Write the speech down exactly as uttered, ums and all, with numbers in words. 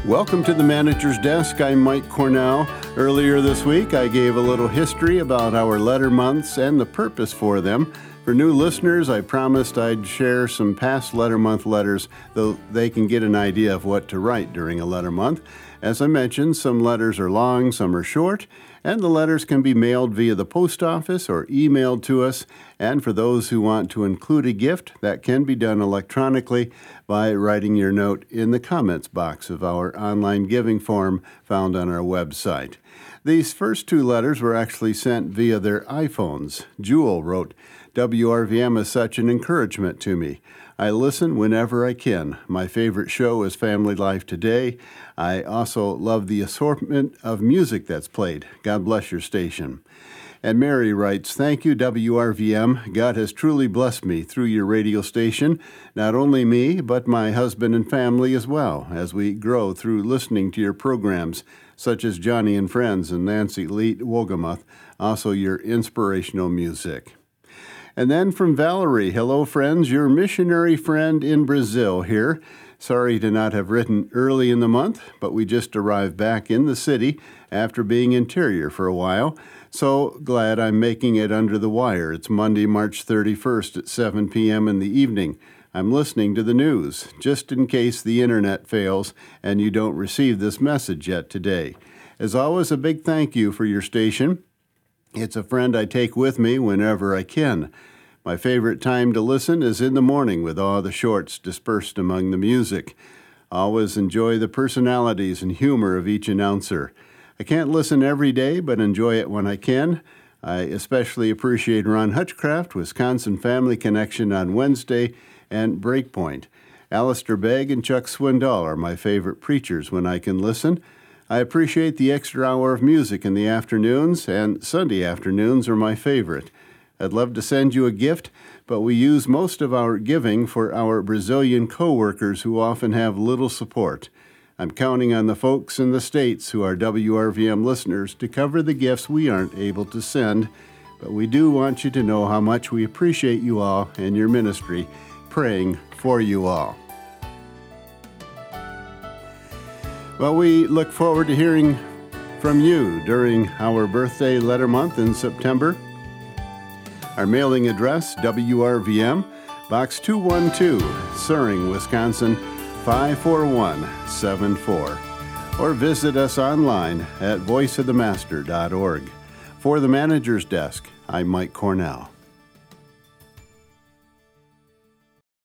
Welcome to the Manager's Desk. I'm Mike Cornell. Earlier this week, I gave a little history about our letter months and the purpose for them. For new listeners, I promised I'd share some past letter month letters, though they can get an idea of what to write during a letter month. As I mentioned, some letters are long, some are short, and the letters can be mailed via the post office or emailed to us. And for those who want to include a gift, that can be done electronically by writing your note in the comments box of our online giving form found on our website. These first two letters were actually sent via their iPhones. Jewel wrote, W R V M is such an encouragement to me. I listen whenever I can. My favorite show is Family Life Today. I also love the assortment of music that's played. God bless your station. And Mary writes, thank you, W R V M. God has truly blessed me through your radio station. Not only me, but my husband and family as well, as we grow through listening to your programs, such as Johnny and Friends and Nancy Leet Wogamuth, also your inspirational music. And then from Valerie, hello friends, your missionary friend in Brazil here. Sorry to not have written early in the month, but we just arrived back in the city after being interior for a while. So glad I'm making it under the wire. It's Monday, March thirty-first at seven p.m. in the evening. I'm listening to the news, just in case the internet fails and you don't receive this message yet today. As always, a big thank you for your station. It's a friend I take with me whenever I can. My favorite time to listen is in the morning with all the shorts dispersed among the music. I always enjoy the personalities and humor of each announcer. I can't listen every day, but enjoy it when I can. I especially appreciate Ron Hutchcraft, Wisconsin Family Connection on Wednesday, and Breakpoint. Alistair Begg and Chuck Swindoll are my favorite preachers when I can listen. I appreciate the extra hour of music in the afternoons, and Sunday afternoons are my favorite. I'd love to send you a gift, but we use most of our giving for our Brazilian co-workers who often have little support. I'm counting on the folks in the States who are W R V M listeners to cover the gifts we aren't able to send, but we do want you to know how much we appreciate you all and your ministry, praying for you all. Well, we look forward to hearing from you during our birthday letter month in September. Our mailing address, W R V M, Box two one two, Suring, Wisconsin, five four one seven four. Or visit us online at voice of the master dot org. For the Manager's Desk, I'm Mike Cornell.